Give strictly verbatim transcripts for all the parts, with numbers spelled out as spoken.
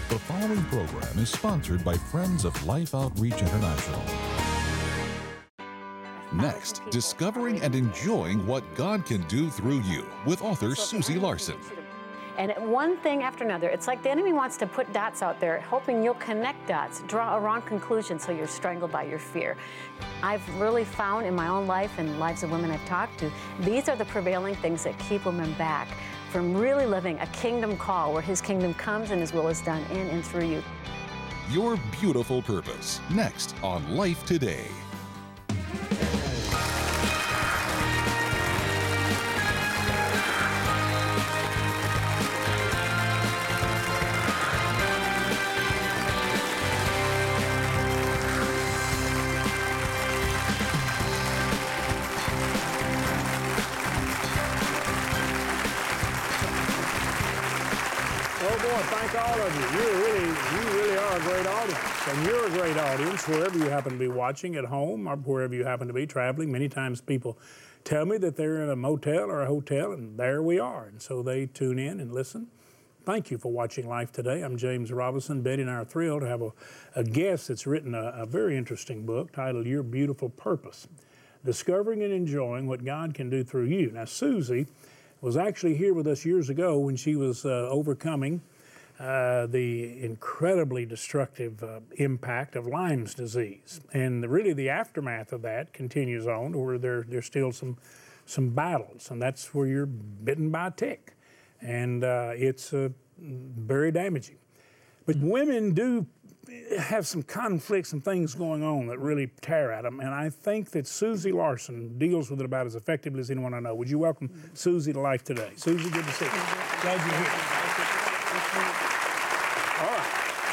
The following program is sponsored by Friends of Life Outreach International. Next, discovering and enjoying what God can do through you with author Susie Larson. And one thing after another, it's like the enemy wants to put dots out there, hoping you'll connect dots, draw a wrong conclusion so you're strangled by your fear. I've really found in my own life and lives of women I've talked to, these are the prevailing things that keep women back from really living a kingdom call where his kingdom comes and his will is done in and through you. Your Beautiful Purpose, next on Life Today. Thank all of you. You really, you really are a great audience. And you're a great audience wherever you happen to be watching, at home or wherever you happen to be traveling. Many times people tell me that they're in a motel or a hotel, and there we are. And so they tune in and listen. Thank you for watching Life Today. I'm James Robinson. Betty and I are thrilled to have a, a guest that's written a, a very interesting book titled Your Beautiful Purpose, Discovering and Enjoying What God Can Do Through You. Now, Susie was actually here with us years ago when she was uh, overcoming Uh, the incredibly destructive uh, impact of Lyme's disease. And the, really the aftermath of that continues on, where there, there's still some, some battles, and that's where you're bitten by a tick. And uh, it's uh, very damaging. But women do have some conflicts and things going on that really tear at them, and I think that Susie Larson deals with it about as effectively as anyone I know. Would you welcome Susie to Life Today? Susie, good to see you. Glad you're here. All right.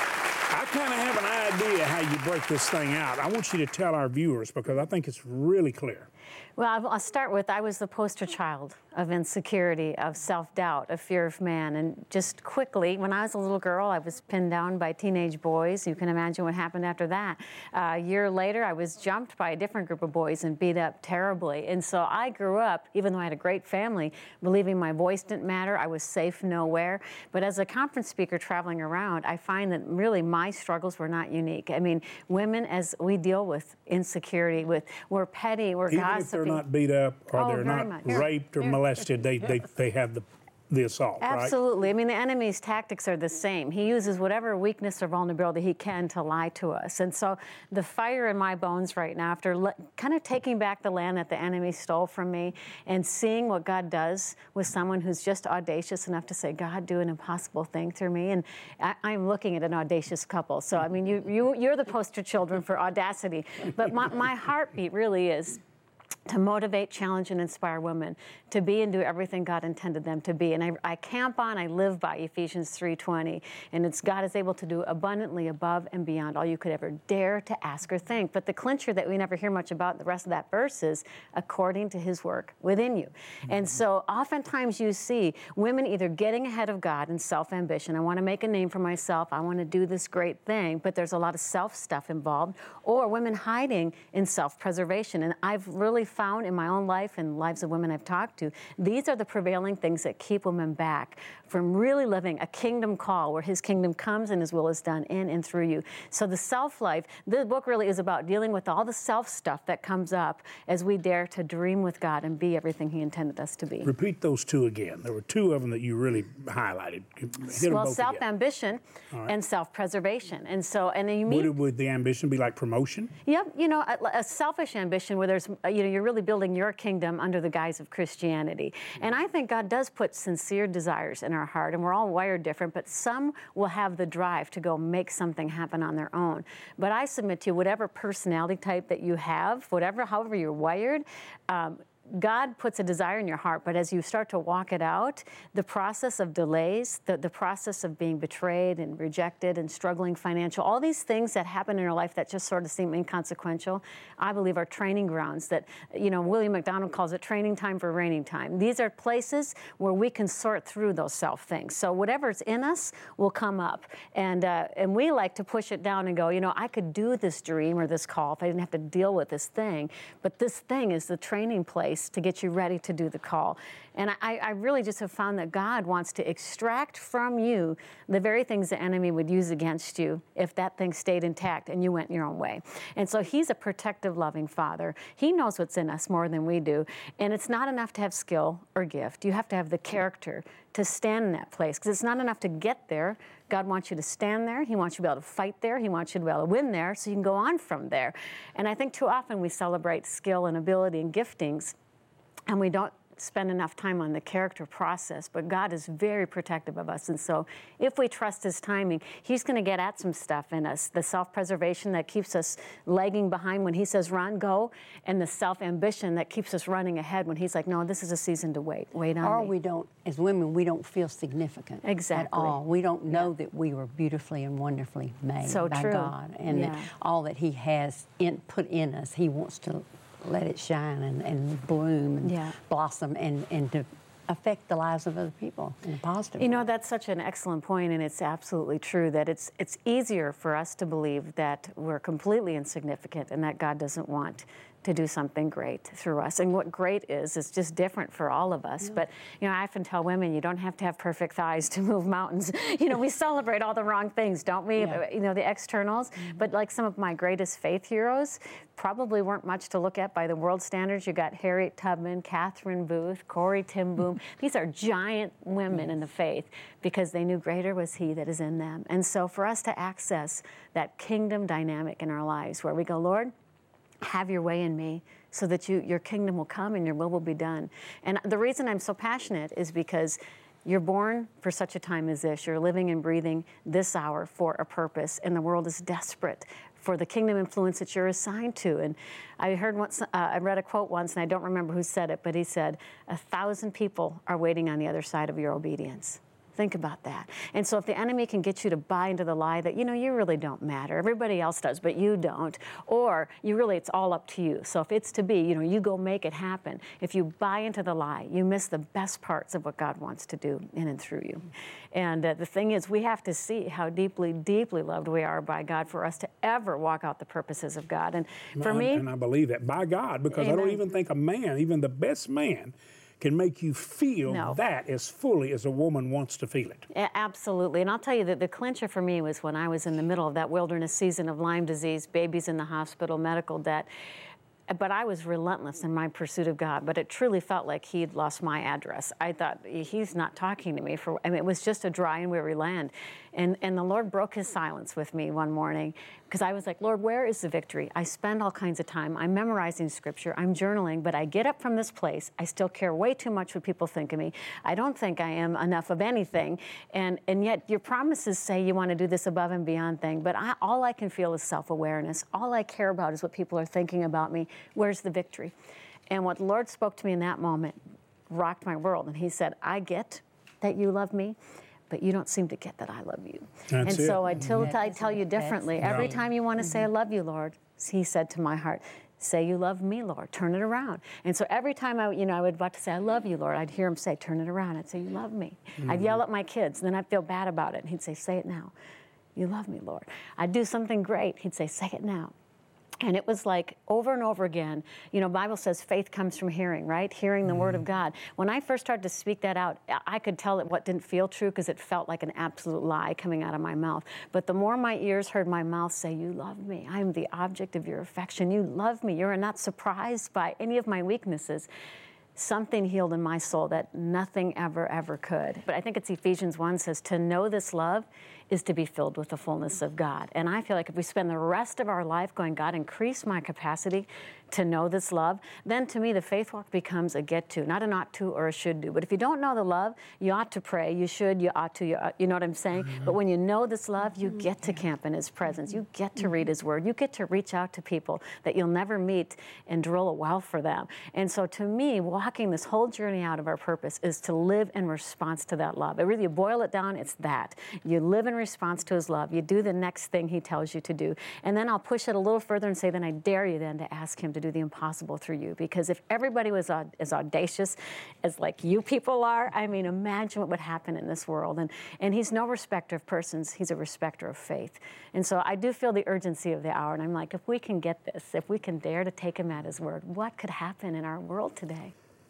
I kind of have an idea how you break this thing out. I want you to tell our viewers, because I think it's really clear. Well, I'll I'll start with, I was the poster child of insecurity, of self-doubt, of fear of man. And just quickly, when I was a little girl, I was pinned down by teenage boys. You can imagine what happened after that. Uh, a year later, I was jumped by a different group of boys and beat up terribly. And so I grew up, even though I had a great family, believing my voice didn't matter, I was safe nowhere. But as a conference speaker traveling around, I find that really my struggles were not unique. I mean, women, as we deal with insecurity, with we're petty, we're Even gossipy. if they're not beat up or Oh, they're very not much. raped or molested, they, they, they have the, the assault, right? Absolutely. I mean, the enemy's tactics are the same. He uses whatever weakness or vulnerability he can to lie to us. And so the fire in my bones right now, after le- kind of taking back the land that the enemy stole from me and seeing what God does with someone who's just audacious enough to say, God, do an impossible thing through me. And I- I'm looking at an audacious couple. So, I mean, you, you, you're the poster children for audacity. But my, my heartbeat really is to motivate, challenge, and inspire women to be and do everything God intended them to be. And I, I camp on, I live by Ephesians three twenty, and it's God is able to do abundantly above and beyond all you could ever dare to ask or think. But the clincher that we never hear much about, the rest of that verse is, according to his work within you. Mm-hmm. And so oftentimes you see women either getting ahead of God in self-ambition. I want to make a name for myself. I want to do this great thing, but there's a lot of self stuff involved, or women hiding in self-preservation. And I've really found in my own life and lives of women I've talked to, these are the prevailing things that keep women back from really living a kingdom call where his kingdom comes and his will is done in and through you. So the self-life, the book really is about dealing with all the self stuff that comes up as we dare to dream with God and be everything he intended us to be. Repeat those two again. There were two of them that you really highlighted. Hit them well, both self-ambition right. and self-preservation. And so, and then you meet... Would, would the ambition be like promotion? Yep, you know, a, a selfish ambition where there's, you know, you're really building your kingdom under the guise of Christianity. And I think God does put sincere desires in our heart, and we're all wired different, but some will have the drive to go make something happen on their own. But I submit to you, whatever personality type that you have, whatever, however you're wired, um, God puts a desire in your heart, but as you start to walk it out, the process of delays, the, the process of being betrayed and rejected and struggling financial, all these things that happen in your life that just sort of seem inconsequential, I believe are training grounds that, you know, William McDonald calls it training time for reigning time. These are places where we can sort through those self things. So whatever's in us will come up. And, uh, and we like to push it down and go, you know, I could do this dream or this call if I didn't have to deal with this thing. But this thing is the training place place to get you ready to do the call. And I, I really just have found that God wants to extract from you the very things the enemy would use against you if that thing stayed intact and you went your own way. And so he's a protective, loving Father. He knows what's in us more than we do. And it's not enough to have skill or gift. You have to have the character to stand in that place, because it's not enough to get there. God wants you to stand there. He wants you to be able to fight there. He wants you to be able to win there so you can go on from there. And I think too often we celebrate skill and ability and giftings, and we don't spend enough time on the character process, but God is very protective of us. And so if we trust his timing, he's going to get at some stuff in us, the self-preservation that keeps us lagging behind when he says run, go, and the self-ambition that keeps us running ahead when he's like, no, this is a season to wait, wait on or me. we don't, as women, we don't feel significant exactly. at all. We don't know yeah. that we were beautifully and wonderfully made so by true. God, and yeah. that all that he has in, put in us, he wants to let it shine and, and bloom and yeah. blossom and, and to affect the lives of other people in a positive You way. know, that's such an excellent point, and it's absolutely true that it's it's easier for us to believe that we're completely insignificant and that God doesn't want to do something great through us. And what great is, is just different for all of us. Yeah. But, you know, I often tell women, you don't have to have perfect thighs to move mountains. You know, we celebrate all the wrong things, don't we? Yeah. You know, the externals. Mm-hmm. But like some of my greatest faith heroes probably weren't much to look at by the world standards. You got Harriet Tubman, Catherine Booth, Corrie ten Boom. These are giant women in the faith because they knew greater was he that is in them. And so for us to access that kingdom dynamic in our lives where we go, Lord, have your way in me so that you, your kingdom will come and your will will be done. And the reason I'm so passionate is because you're born for such a time as this. You're living and breathing this hour for a purpose, and the world is desperate for the kingdom influence that you're assigned to. And I heard once, uh, I read a quote once, and I don't remember who said it, but he said, a thousand people are waiting on the other side of your obedience. Think about that. And so if the enemy can get you to buy into the lie that, you know, you really don't matter, everybody else does, but you don't, or you really, it's all up to you. So if it's to be, you know, you go make it happen. If you buy into the lie, you miss the best parts of what God wants to do in and through you. And uh, the thing is, we have to see how deeply, deeply loved we are by God for us to ever walk out the purposes of God. And for and, me... And I believe that, by God, because Amen. I don't even think a man, even the best man, can make you feel no. that as fully as a woman wants to feel it. A- absolutely. And I'll tell you that the clincher for me was when I was in the middle of that wilderness season of Lyme disease, babies in the hospital, medical debt. But I was relentless in my pursuit of God, but it truly felt like he'd lost my address. I thought, he's not talking to me. For I mean, it was just a dry and weary land. And, and the Lord broke his silence with me one morning because I was like, Lord, where is the victory? I spend all kinds of time. I'm memorizing scripture. I'm journaling, but I get up from this place. I still care way too much what people think of me. I don't think I am enough of anything. And, and yet your promises say you want to do this above and beyond thing, but I, all I can feel is self-awareness. All I care about is what people are thinking about me. Where's the victory? And what the Lord spoke to me in that moment rocked my world. And he said, I get that you love me, but you don't seem to get that I love you. That's and it. so until I tell you differently, every time you want to say, I love you, Lord, he said to my heart, say you love me, Lord, turn it around. And so every time I, you know, I would about to say, I love you, Lord, I'd hear him say, turn it around. I'd say, you love me. Mm-hmm. I'd yell at my kids, and then I'd feel bad about it. And he'd say, say it now. You love me, Lord. I'd do something great. He'd say, say it now. And it was like over and over again, you know, Bible says faith comes from hearing, right? Hearing the mm. word of God. When I first started to speak that out, I could tell that what didn't feel true because it felt like an absolute lie coming out of my mouth. But the more my ears heard my mouth say, you love me, I am the object of your affection, you love me, you're not surprised by any of my weaknesses, something healed in my soul that nothing ever, ever could. But I think it's Ephesians one says, to know this love is to be filled with the fullness of God. And I feel like if we spend the rest of our life going, God, increase my capacity to know this love, then to me the faith walk becomes a get to, not an ought to or a should do. But if you don't know the love, you ought to pray, you should, you ought to, you, ought, you know what I'm saying? Mm-hmm. But when you know this love, you get to camp in his presence, you get to read his word, you get to reach out to people that you'll never meet and drill a well for them. And so to me, walking this whole journey out of our purpose is to live in response to that love. It really, you boil it down, it's that. You live in in response to his love. You do the next thing he tells you to do. And then I'll push it a little further and say, then I dare you then to ask him to do the impossible through you. Because if everybody was uh, as audacious as like you people are, I mean, imagine what would happen in this world. And, and he's no respecter of persons. He's a respecter of faith. And so I do feel the urgency of the hour. And I'm like, if we can get this, if we can dare to take him at his word, what could happen in our world today?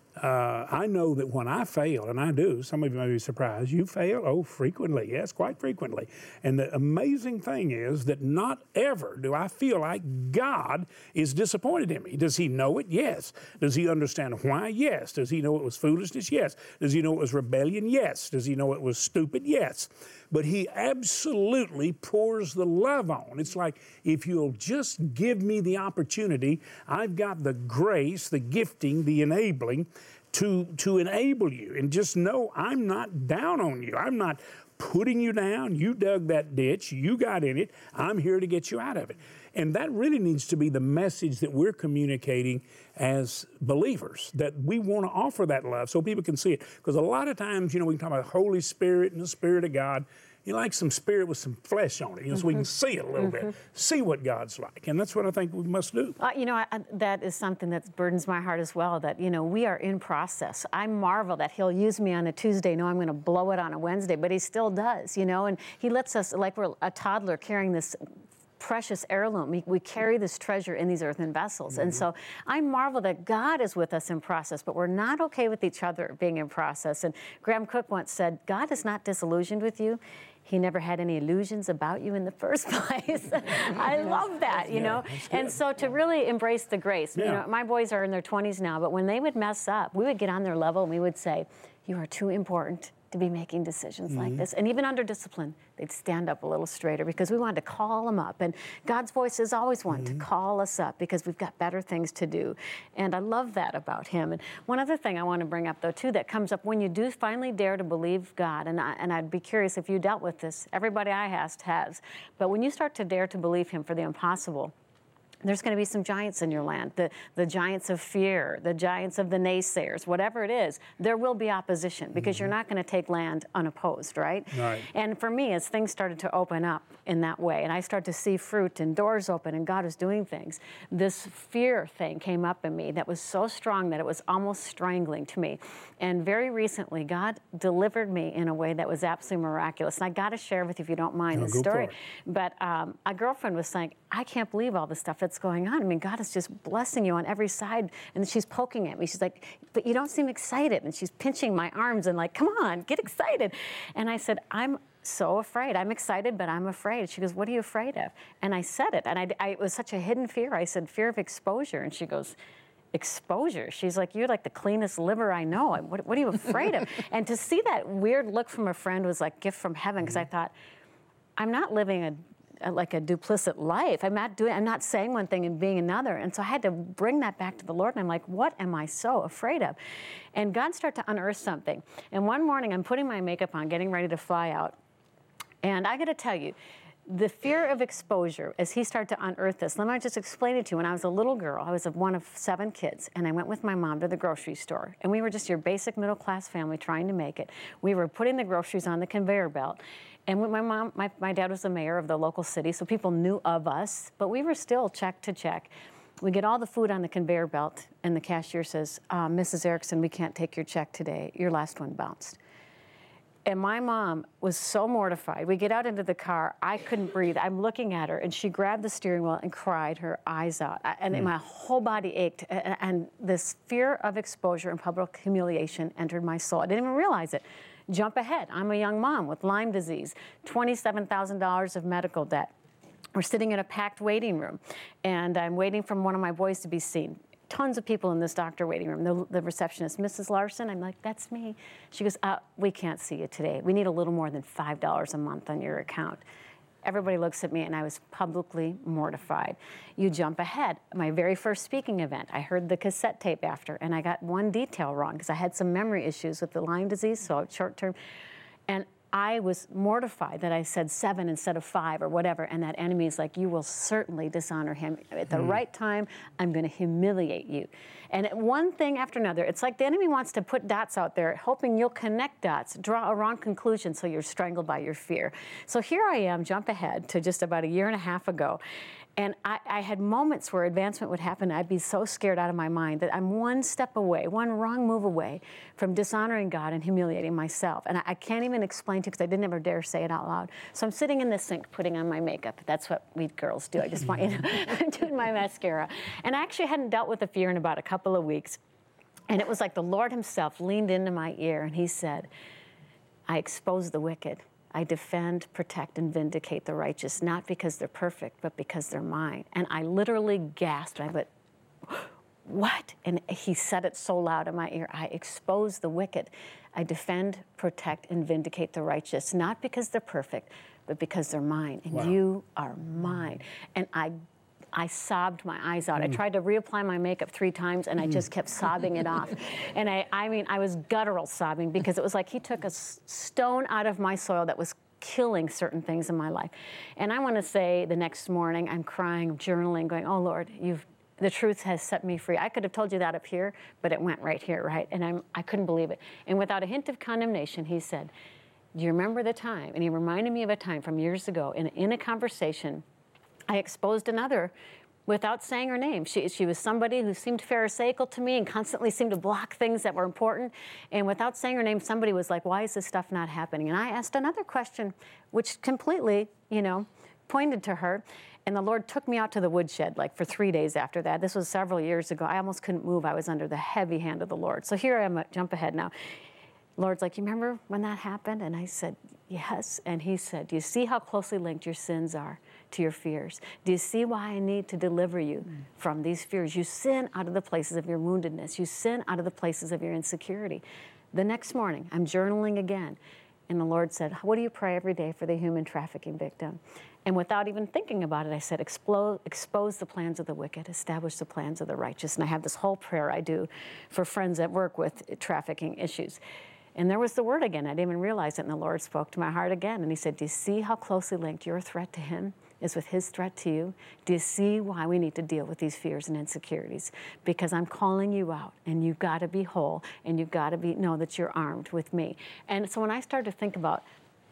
Uh, I know that when I fail, and I do, some of you may be surprised, you fail? Oh, frequently, yes, quite frequently. And the amazing thing is that not ever do I feel like God is disappointed in me. Does he know it? Yes. Does he understand why? Yes. Does he know it was foolishness? Yes. Does he know it was rebellion? Yes. Does he know it was stupid? Yes. But he absolutely pours the love on. It's like, if you'll just give me the opportunity, I've got the grace, the gifting, the enabling to, to enable you. And just know I'm not down on you. I'm not putting you down. You dug that ditch. You got in it. I'm here to get you out of it. And that really needs to be the message that we're communicating as believers, that we want to offer that love so people can see it. Because a lot of times, you know, we can talk about Holy Spirit and the Spirit of God. You like some spirit with some flesh on it, you know, mm-hmm. so we can see it a little mm-hmm. bit, see what God's like. And that's what I think we must do. Uh, you know, I, I, that is something that burdens my heart as well, that, you know, we are in process. I marvel that he'll use me on a Tuesday, know I'm going to blow it on a Wednesday, but he still does, you know, and he lets us, like we're a toddler carrying this precious heirloom. We, we carry this treasure in these earthen vessels. Mm-hmm. And so I marvel that God is with us in process, but we're not okay with each other being in process. And Graham Cook once said, God is not disillusioned with you. He never had any illusions about you in the first place. I love that, you know. Yeah, and so to really embrace the grace. Yeah. You know, my boys are in their twenties now, but when they would mess up, we would get on their level and we would say, you are too important to be making decisions mm-hmm. like this. And even under discipline, they'd stand up a little straighter because we wanted to call them up. And God's voice is always one mm-hmm. to call us up because we've got better things to do. And I love that about him. And one other thing I want to bring up, though, too, that comes up when you do finally dare to believe God, and, I, and I'd be curious if you dealt with this. Everybody I asked has. But when you start to dare to believe him for the impossible, there's going to be some giants in your land, the, the giants of fear, the giants of the naysayers, whatever it is, there will be opposition because mm-hmm. you're not going to take land unopposed, right? Right? And for me, as things started to open up in that way, and I started to see fruit and doors open and God was doing things, this fear thing came up in me that was so strong that it was almost strangling to me. And very recently, God delivered me in a way that was absolutely miraculous. And I got to share with you, if you don't mind, no, the go story. For it. But um, a girlfriend was saying, I can't believe all the stuff that's going on. I mean, God is just blessing you on every side. And she's poking at me. She's like, but you don't seem excited. And she's pinching my arms and like, come on, get excited. And I said, I'm so afraid. I'm excited, but I'm afraid. She goes, what are you afraid of? And I said it. And I, I, it was such a hidden fear. I said, fear of exposure. And she goes, exposure? She's like, you're like the cleanest liver I know. What, what are you afraid of? And to see that weird look from a friend was like gift from heaven, because I thought, I'm not living a like a duplicit life. I'm not doing, I'm not saying one thing and being another. And so I had to bring that back to the Lord. And I'm like, what am I so afraid of? And God started to unearth something. And one morning I'm putting my makeup on, getting ready to fly out. And I got to tell you, the fear of exposure, as he started to unearth this, let me just explain it to you. When I was a little girl, I was one of seven kids, and I went with my mom to the grocery store. And we were just your basic middle-class family trying to make it. We were putting the groceries on the conveyor belt. And when my mom, my, my dad was the mayor of the local city, so people knew of us, but we were still check to check. We get all the food on the conveyor belt, and the cashier says, uh, Missus Erickson, we can't take your check today. Your last one bounced. And my mom was so mortified. We get out into the car. I couldn't breathe. I'm looking at her, and she grabbed the steering wheel and cried her eyes out. And mm. my whole body ached. And, and this fear of exposure and public humiliation entered my soul. I didn't even realize it. Jump ahead. I'm a young mom with Lyme disease, twenty-seven thousand dollars of medical debt. We're sitting in a packed waiting room, and I'm waiting for one of my boys to be seen. Tons of people in this doctor waiting room. The, the receptionist, Missus Larson, I'm like, that's me. She goes, uh, we can't see you today. We need a little more than five dollars a month on your account. Everybody looks at me, and I was publicly mortified. You jump ahead. My very first speaking event, I heard the cassette tape after, and I got one detail wrong because I had some memory issues with the Lyme disease, so short term. And I was mortified that I said seven instead of five or whatever, and that enemy is like, you will certainly dishonor him. At the mm. right time, I'm going to humiliate you. And one thing after another, it's like the enemy wants to put dots out there, hoping you'll connect dots, draw a wrong conclusion so you're strangled by your fear. So here I am, jump ahead to just about a year and a half ago. And I, I had moments where advancement would happen. I'd be so scared out of my mind that I'm one step away, one wrong move away from dishonoring God and humiliating myself. And I, I can't even explain to you because I didn't ever dare say it out loud. So I'm sitting in the sink putting on my makeup. That's what we girls do. I just want you to know, I'm doing my mascara. And I actually hadn't dealt with the fear in about a couple of weeks. And it was like the Lord himself leaned into my ear and he said, I expose the wicked. I defend, protect, and vindicate the righteous, not because they're perfect, but because they're mine. And I literally gasped. I went, what? And he said it so loud in my ear. I expose the wicked. I defend, protect, and vindicate the righteous, not because they're perfect, but because they're mine. And wow. you are mine. And I I sobbed my eyes out. Mm. I tried to reapply my makeup three times, and I just kept sobbing it off. And I, I mean, I was guttural sobbing because it was like he took a stone out of my soil that was killing certain things in my life. And I want to say the next morning, I'm crying, journaling, going, oh, Lord, you've the truth has set me free. I could have told you that up here, but it went right here, right? And I'm, I couldn't believe it. And without a hint of condemnation, he said, do you remember the time? And he reminded me of a time from years ago in, in a conversation. I exposed another without saying her name. She, she was somebody who seemed pharisaical to me and constantly seemed to block things that were important. And without saying her name, somebody was like, why is this stuff not happening? And I asked another question, which completely, you know, pointed to her. And the Lord took me out to the woodshed, like for three days after that. This was several years ago. I almost couldn't move. I was under the heavy hand of the Lord. So here I am, jump ahead now. Lord's like, you remember when that happened? And I said, yes. And he said, do you see how closely linked your sins are to your fears? Do you see why I need to deliver you mm. from these fears? You sin out of the places of your woundedness. You sin out of the places of your insecurity. The next morning, I'm journaling again. And the Lord said, what do you pray every day for the human trafficking victim? And without even thinking about it, I said, expose, expose the plans of the wicked, establish the plans of the righteous. And I have this whole prayer I do for friends that work with trafficking issues. And there was the word again. I didn't even realize it. And the Lord spoke to my heart again. And he said, do you see how closely linked your threat to him is with his threat to you? Do you see why we need to deal with these fears and insecurities? Because I'm calling you out, and you've got to be whole, and you've got to be know that you're armed with me. And so when I started to think about,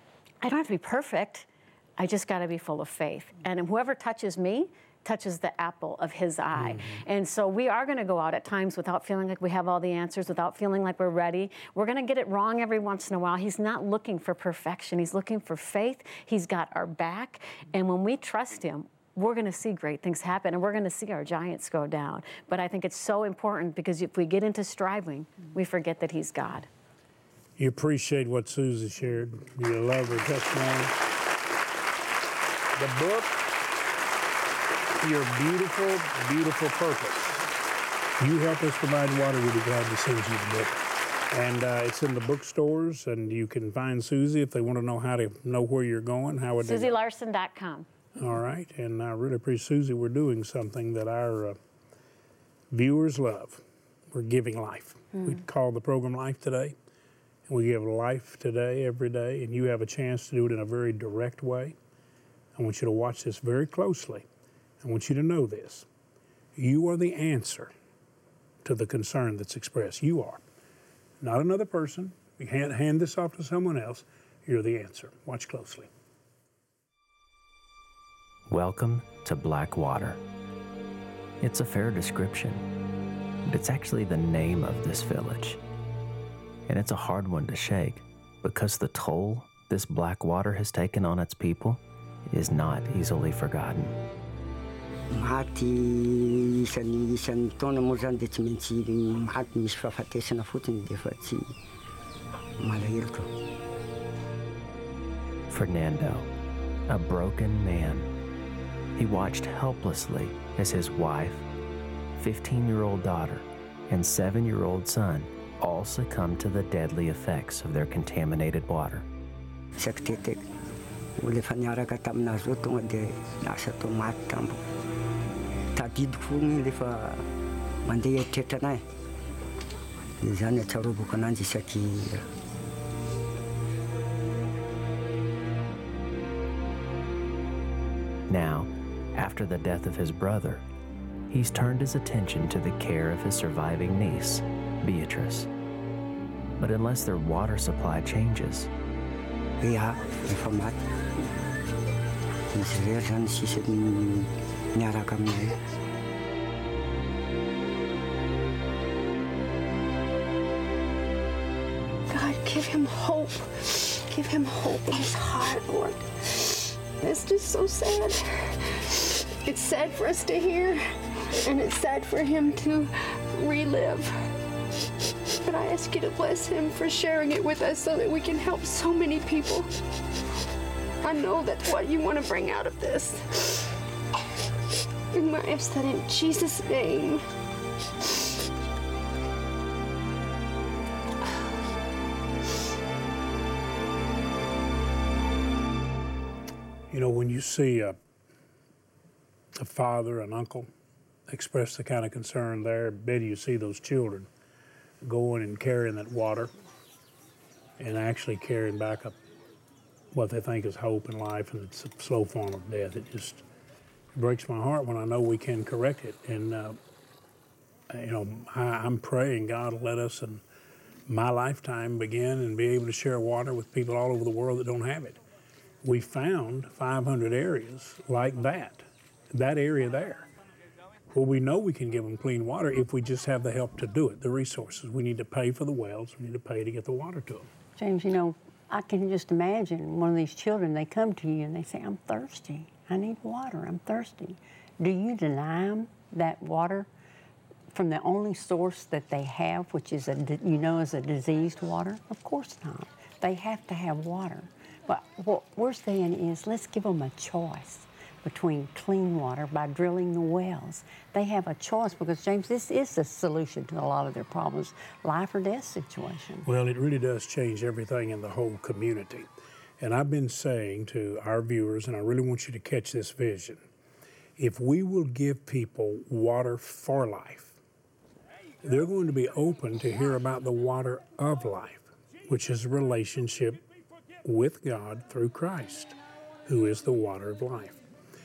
I don't have to be perfect. I just got to be full of faith. And whoever touches me touches the apple of his eye. Mm-hmm. And so we are going to go out at times without feeling like we have all the answers, without feeling like we're ready. We're going to get it wrong every once in a while. He's not looking for perfection. He's looking for faith. He's got our back. And when we trust him, we're going to see great things happen, and we're going to see our giants go down. But I think it's so important because if we get into striving, we forget that he's God. You appreciate what Susie shared. You love her testimony. The book, Your Beautiful, Beautiful Purpose. You help us provide water, we'll be glad to send you the book. And uh, it's in the bookstores, and you can find Susie if they want to know how to know where you're going. How would Susie Larson dot com. All right, and I really appreciate, Susie, we're doing something that our uh, viewers love. We're giving life. Mm. We call the program Life Today. And we give life today, every day, and you have a chance to do it in a very direct way. I want you to watch this very closely. I want you to know this. You are the answer to the concern that's expressed. You are. Not another person. You can't hand this off to someone else. You're the answer. Watch closely. Welcome to Blackwater. It's a fair description, but it's actually the name of this village. And it's a hard one to shake because the toll this Blackwater has taken on its people is not easily forgotten. Mahaty isan'ny isan'ny taona moa zany dia tsy maintsy mahaty misy fahafatesana fotsiny dia fa tsy malahelo ko. Fernando, a broken man. He watched helplessly as his wife, fifteen-year-old daughter, and seven-year-old son all succumbed to the deadly effects of their contaminated water. Sakitetek, ulefa niaraka taminazy zao tonga dia lasa tao maty tambo. Tadidiko fogna lefa mandeha eritreritra anahy. Dia zany atsarovako ananjy isaky Now, after the death of his brother, he's turned his attention to the care of his surviving niece, Beatrice. But unless their water supply changes, Ja, informat. Insertion system nyara kami. God, give him hope. Give him hope in his heart, Lord. It's just so sad. It's sad for us to hear, and it's sad for him to relive. But I ask you to bless him for sharing it with us so that we can help so many people. I know that's what you want to bring out of this. And I ask that in Jesus' name. You know, when you see a, a father, an uncle express the kind of concern there, Betty, you see those children going and carrying that water and actually carrying back up what they think is hope and life, and it's a slow form of death. It just breaks my heart when I know we can correct it. And, uh, you know, I, I'm praying God will let us in my lifetime begin and be able to share water with people all over the world that don't have it. We found five hundred areas like that, that area there. Well, we know we can give them clean water if we just have the help to do it, the resources. We need to pay for the wells. We need to pay to get the water to them. James, you know, I can just imagine one of these children, they come to you and they say, I'm thirsty. I need water. I'm thirsty. Do you deny them that water from the only source that they have, which is, a, you know, is a diseased water? Of course not. They have to have water. But what we're saying is let's give them a choice between clean water by drilling the wells. They have a choice because, James, this is the solution to a lot of their problems, life or death situation. Well, it really does change everything in the whole community. And I've been saying to our viewers, and I really want you to catch this vision, if we will give people water for life, they're going to be open to hear about the water of life, which is a relationship with God through Christ, who is the water of life.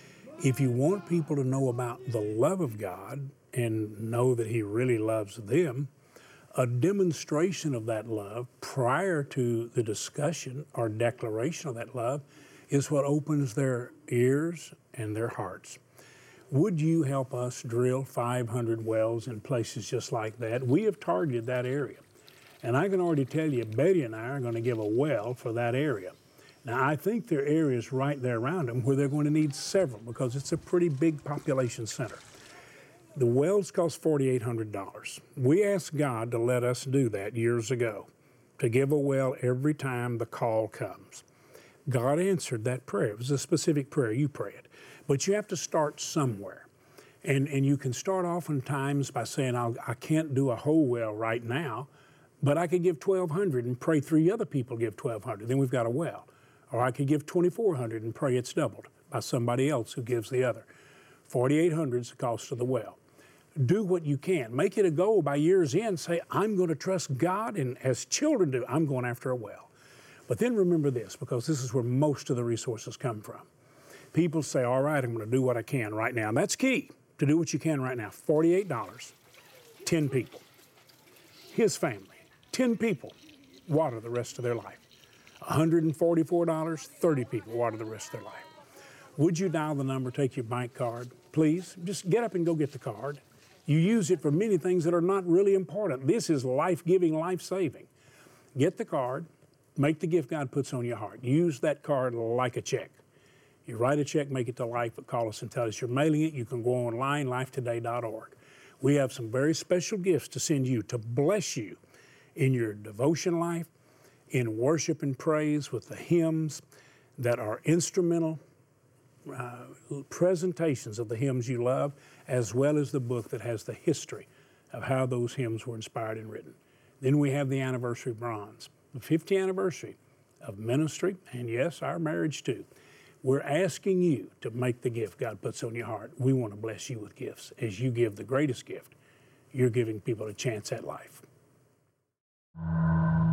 If you want people to know about the love of God and know that He really loves them, a demonstration of that love prior to the discussion or declaration of that love is what opens their ears and their hearts. Would you help us drill five hundred wells in places just like that? We have targeted that area. And I can already tell you, Betty and I are going to give a well for that area. Now, I think there are areas right there around them where they're going to need several because it's a pretty big population center. The wells cost four thousand eight hundred dollars. We asked God to let us do that years ago, to give a well every time the call comes. God answered that prayer. It was a specific prayer. You pray it. But you have to start somewhere. And, and you can start oftentimes by saying, I'll, I can't do a whole well right now, but I could give twelve hundred and pray three other people give twelve hundred. Then we've got a well. Or I could give twenty-four hundred and pray it's doubled by somebody else who gives the other. four thousand eight hundred is the cost of the well. Do what you can. Make it a goal by year's end. Say, I'm going to trust God, and as children do, I'm going after a well. But then remember this, because this is where most of the resources come from. People say, all right, I'm going to do what I can right now. And that's key, to do what you can right now. forty-eight dollars, ten people. His family, ten people, water the rest of their life. one hundred forty-four dollars, thirty people water the rest of their life. Would you dial the number, take your bank card? Please, just get up and go get the card. You use it for many things that are not really important. This is life-giving, life-saving. Get the card, make the gift God puts on your heart. Use that card like a check. You write a check, make it to Life, but call us and tell us you're mailing it. You can go online, life today dot org. We have some very special gifts to send you to bless you in your devotion life, in worship and praise with the hymns that are instrumental uh, presentations of the hymns you love, as well as the book that has the history of how those hymns were inspired and written. Then we have the anniversary bronze, the fiftieth anniversary of ministry, and yes, our marriage too. We're asking you to make the gift God puts on your heart. We want to bless you with gifts. As you give the greatest gift, you're giving people a chance at life.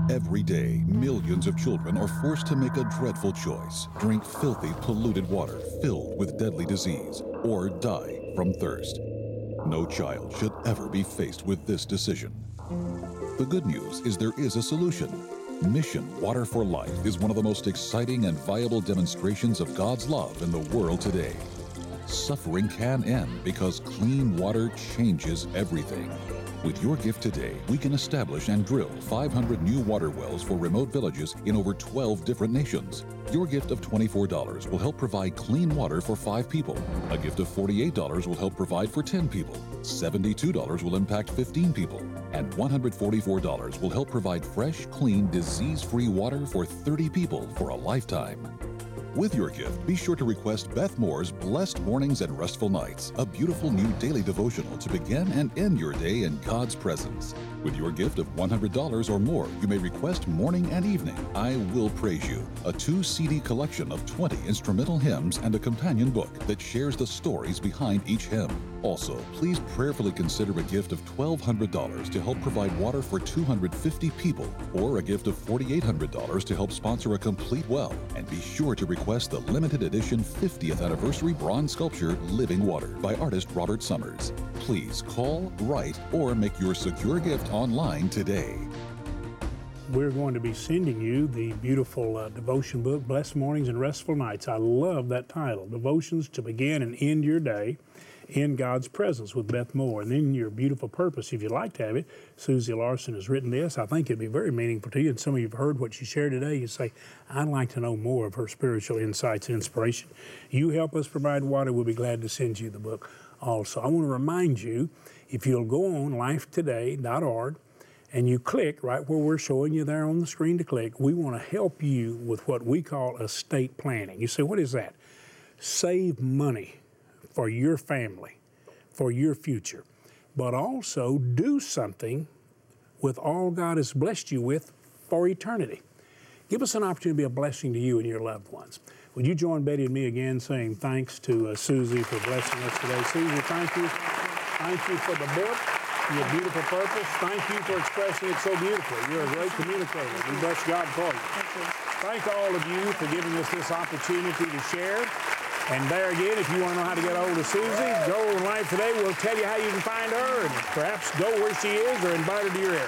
Every day, millions of children are forced to make a dreadful choice: drink filthy, polluted water filled with deadly disease, or die from thirst. No child should ever be faced with this decision. The good news is there is a solution. Mission Water for Life is one of the most exciting and viable demonstrations of God's love in the world today. Suffering can end because clean water changes everything. With your gift today, we can establish and drill five hundred new water wells for remote villages in over twelve different nations. Your gift of twenty-four dollars will help provide clean water for five people. A gift of forty-eight dollars will help provide for ten people. seventy-two dollars will impact fifteen people. And one hundred forty-four dollars will help provide fresh, clean, disease-free water for thirty people for a lifetime. With your gift, be sure to request Beth Moore's Blessed Mornings and Restful Nights, a beautiful new daily devotional to begin and end your day in God's presence. With your gift of one hundred dollars or more, you may request Morning and Evening, I Will Praise You, a two C D collection of twenty instrumental hymns and a companion book that shares the stories behind each hymn. Also, please prayerfully consider a gift of twelve hundred dollars to help provide water for two hundred fifty people, or a gift of four thousand eight hundred dollars to help sponsor a complete well. And be sure to request the limited edition fiftieth anniversary bronze sculpture, Living Water, by artist Robert Summers. Please call, write, or make your secure gift online today. We're going to be sending you the beautiful uh, devotion book, Blessed Mornings and Restful Nights. I love that title, Devotions to Begin and End Your Day in God's Presence with Beth Moore. And then your beautiful purpose, if you'd like to have it, Susie Larson has written this. I think it'd be very meaningful to you. And some of you have heard what she shared today. You say, I'd like to know more of her spiritual insights and inspiration. You help us provide water, we'll be glad to send you the book also. I want to remind you, if you'll go on life today dot org and you click right where we're showing you there on the screen to click, we want to help you with what we call estate planning. You say, what is that? Save money for your family, for your future, but also do something with all God has blessed you with for eternity. Give us an opportunity to be a blessing to you and your loved ones. Would you join Betty and me again saying thanks to uh, Susie for blessing us today? Susie, thank you. Thank you for the book, your beautiful purpose. Thank you for expressing it so beautifully. You're a great communicator. We bless God for you. Thank you. Thank all of you for giving us this opportunity to share. And there again, if you want to know how to get a hold of Susie, go on Live Today. We'll tell you how you can find her and perhaps go where she is or invite her to your area.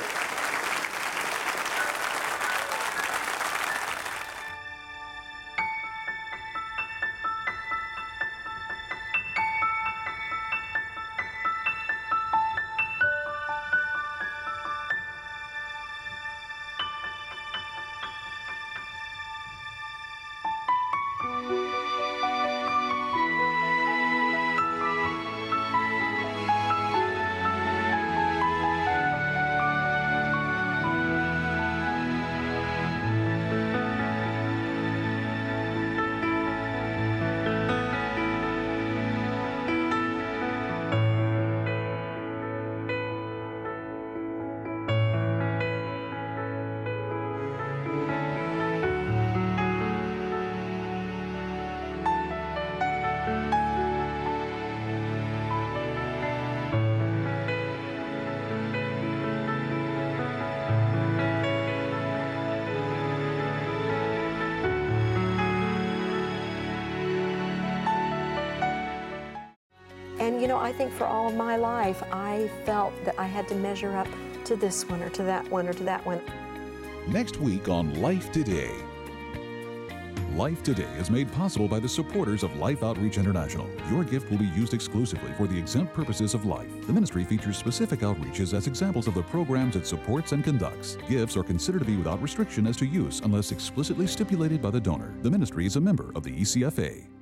And you know, I think for all of my life, I felt that I had to measure up to this one or to that one or to that one. Next week on Life Today. Life Today is made possible by the supporters of Life Outreach International. Your gift will be used exclusively for the exempt purposes of life. The ministry features specific outreaches as examples of the programs it supports and conducts. Gifts are considered to be without restriction as to use unless explicitly stipulated by the donor. The ministry is a member of the E C F A.